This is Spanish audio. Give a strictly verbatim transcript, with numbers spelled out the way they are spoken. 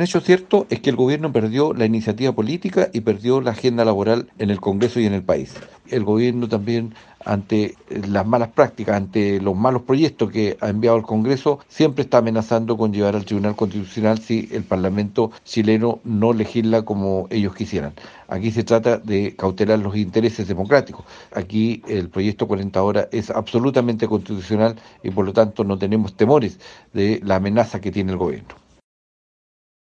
un hecho cierto es que el gobierno perdió la iniciativa política y perdió la agenda laboral en el Congreso y en el país. El gobierno también, ante las malas prácticas, ante los malos proyectos que ha enviado al Congreso, siempre está amenazando con llevar al Tribunal Constitucional si el Parlamento chileno no legisla como ellos quisieran. Aquí se trata de cautelar los intereses democráticos. Aquí el proyecto cuarenta horas es absolutamente constitucional y por lo tanto no tenemos temores de la amenaza que tiene el gobierno.